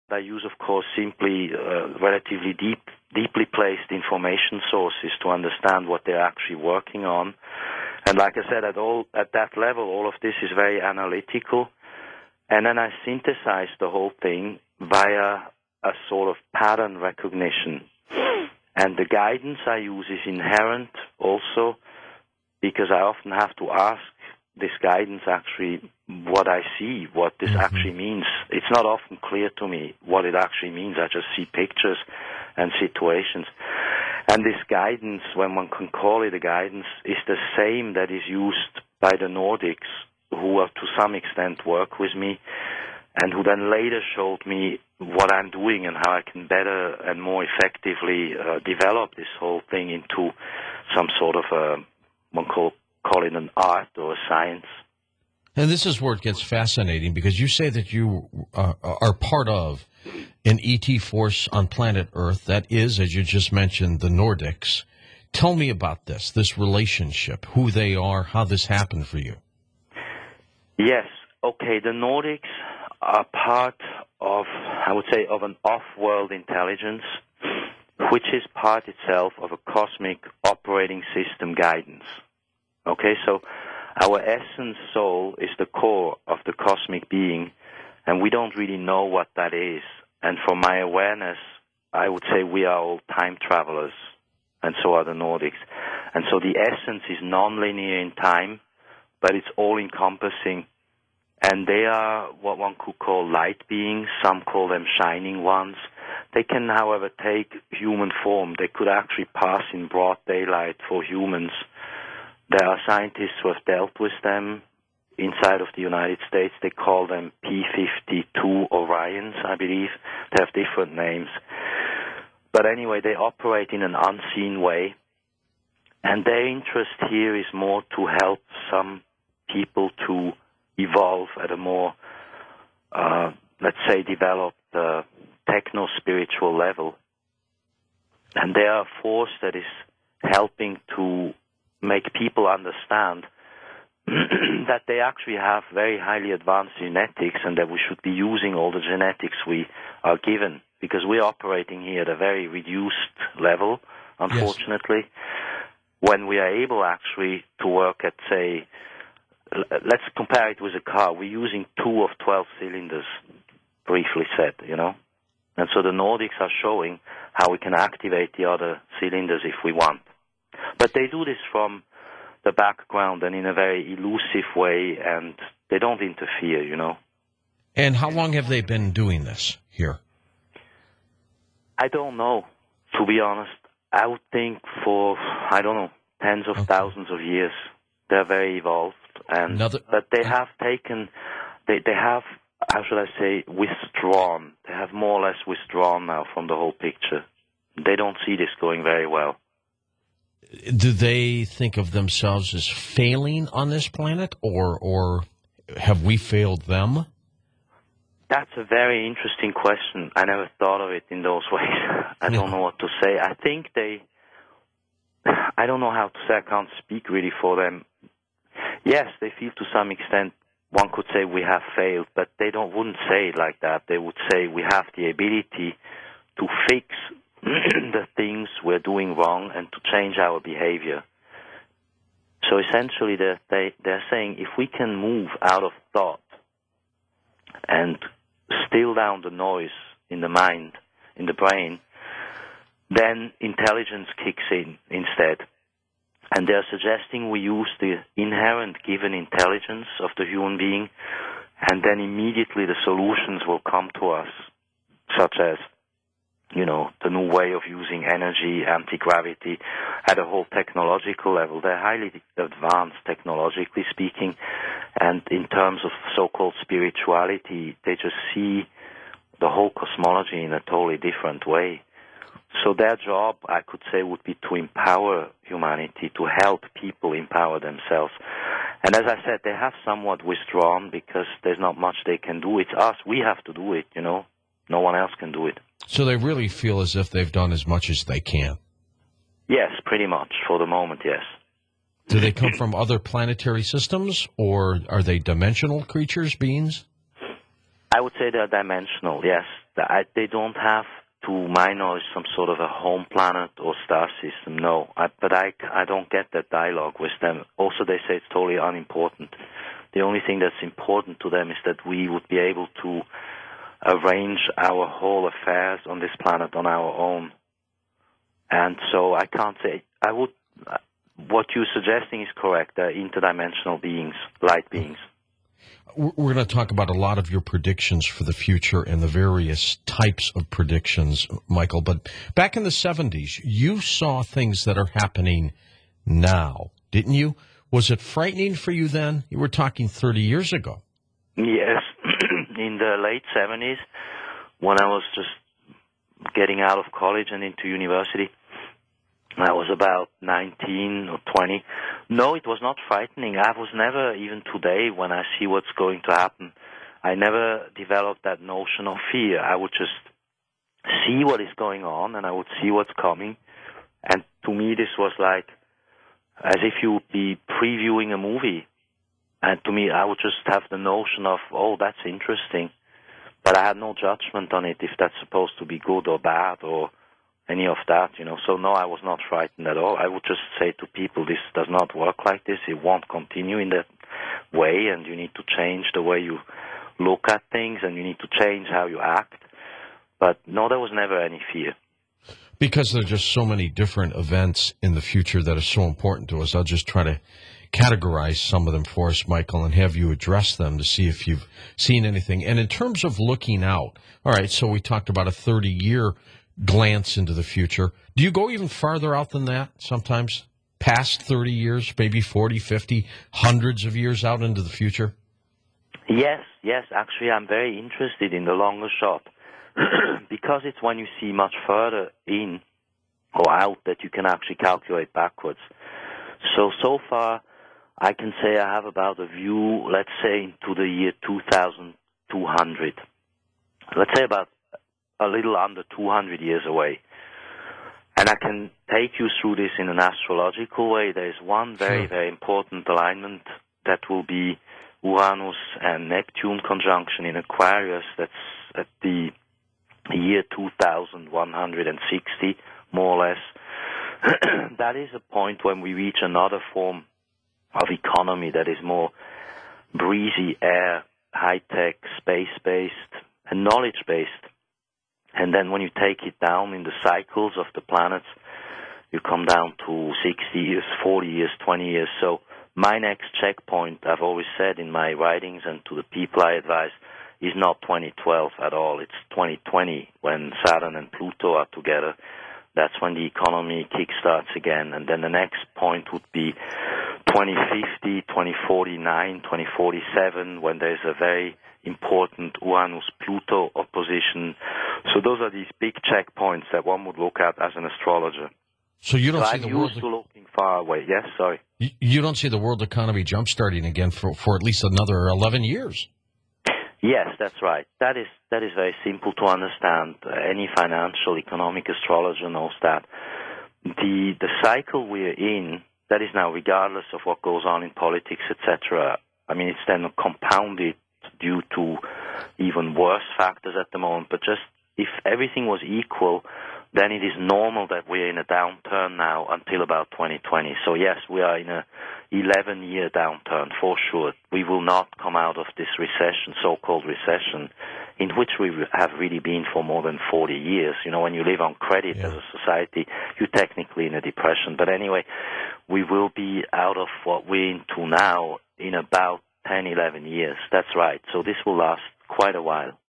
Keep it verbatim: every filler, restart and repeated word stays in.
I use, of course, simply uh, relatively deep, deeply placed information sources to understand what they're actually working on. And like I said, at all at that level, all of this is very analytical. And then I synthesize the whole thing via a sort of pattern recognition. And the guidance I use is inherent also, because I often have to ask this guidance actually what I see, what this mm-hmm. actually means. It's not often clear to me what it actually means. I just see pictures and situations. And this guidance, when one can call it a guidance, is the same that is used by the Nordics, who are to some extent work with me, and who then later showed me what I'm doing and how I can better and more effectively uh, develop this whole thing into some sort of a, one call, call it an art or a science. And this is where it gets fascinating, because you say that you uh, are part of an E T force on planet Earth that is, as you just mentioned, the Nordics. Tell me about this, this relationship, who they are, how this happened for you. Yes. Okay, the Nordics are part of, I would say, of an off-world intelligence, which is part itself of a cosmic operating system guidance. Okay, so our essence soul is the core of the cosmic being, and we don't really know what that is. And from my awareness, I would say we are all time travelers, and so are the Nordics. And so the essence is non-linear in time, but it's all-encompassing. And they are what one could call light beings. Some call them shining ones. They can, however, take human form. They could actually pass in broad daylight for humans. There are scientists who have dealt with them inside of the United States. They call them P fifty-two Orions, I believe. They have different names. But anyway, they operate in an unseen way. And their interest here is more to help some people to evolve at a more, uh, let's say, developed uh, techno-spiritual level. And they are a force that is helping to make people understand that they actually have very highly advanced genetics and that we should be using all the genetics we are given, because we're operating here at a very reduced level, unfortunately. Yes. When we are able actually to work at, say, let's compare it with a car. We're using two of twelve cylinders, briefly said, you know. And so the Nordics are showing how we can activate the other cylinders if we want. But they do this from the background and in a very elusive way, and they don't interfere, you know. And how long have they been doing this here? I don't know, to be honest. I would think for, I don't know, tens of okay. thousands of years. They're very evolved. And Another, but they have taken, they they have, how should I say, withdrawn. They have more or less withdrawn now from the whole picture. They don't see this going very well. Do they think of themselves as failing on this planet, or or have we failed them? That's a very interesting question. I never thought of it in those ways. I don't know what to say. I think they, I don't know how to say, I can't speak really for them. Yes, they feel to some extent, one could say we have failed, but they don't wouldn't say it like that. They would say we have the ability to fix the things we're doing wrong and to change our behavior. So essentially they're, they, they're saying if we can move out of thought and still down the noise in the mind, in the brain, then intelligence kicks in instead. And they're suggesting we use the inherent given intelligence of the human being, and then immediately the solutions will come to us, such as, you know, the new way of using energy, anti-gravity, at a whole technological level. They're highly advanced technologically speaking, and in terms of so-called spirituality, they just see the whole cosmology in a totally different way. So their job, I could say, would be to empower humanity, to help people empower themselves. And as I said, they have somewhat withdrawn because there's not much they can do. It's us. We have to do it, you know. No one else can do it. So they really feel as if they've done as much as they can? Yes, pretty much. For the moment, yes. Do they come from other planetary systems, or are they dimensional creatures, beings? I would say they're dimensional, yes. I, they don't have, to my knowledge, some sort of a home planet or star system, no. I, but I, I don't get that dialogue with them. Also, they say it's totally unimportant. The only thing that's important to them is that we would be able to arrange our whole affairs on this planet on our own. And so I can't say, I would, what you're suggesting is correct. They're interdimensional beings, light beings. We're going to talk about a lot of your predictions for the future and the various types of predictions, Michael. But back in the seventies, you saw things that are happening now, didn't you? Was it frightening for you then? You were talking thirty years ago. Yes. In the late seventies, when I was just getting out of college and into university, I was about nineteen or twenty. No, it was not frightening. I was never, even today, when I see what's going to happen, I never developed that notion of fear. I would just see what is going on, and I would see what's coming. And to me, this was like as if you would be previewing a movie. And to me, I would just have the notion of, oh, that's interesting. But I had no judgment on it, if that's supposed to be good or bad or any of that, you know. So, no, I was not frightened at all. I would just say to people, this does not work like this. It won't continue in that way, and you need to change the way you look at things, and you need to change how you act. But, no, there was never any fear. Because there are just so many different events in the future that are so important to us, I'll just try to categorize some of them for us, Michael, and have you address them to see if you've seen anything. And in terms of looking out, all right, so we talked about a thirty-year glance into the future. Do you go even farther out than that sometimes? Past thirty years, maybe forty, fifty, hundreds of years out into the future? Yes, yes. Actually, I'm very interested in the longer shot because it's when you see much further in or out that you can actually calculate backwards. So, so far, I can say I have about a view, let's say, into the year two thousand two hundred. Let's say about a little under two hundred years away. And I can take you through this in an astrological way. There is one very, sure. very important alignment that will be Uranus and Neptune conjunction in Aquarius. That's at the year two thousand one hundred sixty, more or less. That is a point when we reach another form of economy that is more breezy air, high-tech, space-based, and knowledge-based. And then when you take it down in the cycles of the planets, you come down to sixty years, forty years, twenty years. So my next checkpoint, I've always said in my writings and to the people I advise, is not twenty twelve at all. It's twenty twenty when Saturn and Pluto are together. That's when the economy kickstarts again. And then the next point would be twenty fifty, twenty forty-nine, twenty forty-seven, when there's a very important Uranus-Pluto opposition. So those are these big checkpoints that one would look at as an astrologer. So you don't so see I'm the used world to looking far away. Yes, sorry. You, you don't see the world economy jump-starting again for, for at least another eleven years. Yes, that's right. That is that is very simple to understand. Uh, any financial, economic astrologer knows that. The the cycle we're in, that is now regardless of what goes on in politics, et cetera. I mean, it's then compounded due to even worse factors at the moment. But just if everything was equal, then it is normal that we're in a downturn now until about twenty twenty. So yes, we are in a eleven-year downturn for sure. We will not come out of this recession, so-called recession, in which we have really been for more than forty years. You know, when you live on credit yeah. as a society, you're technically in a depression. But anyway, we will be out of what we're into now in about ten, eleven years. That's right. So this will last quite a while.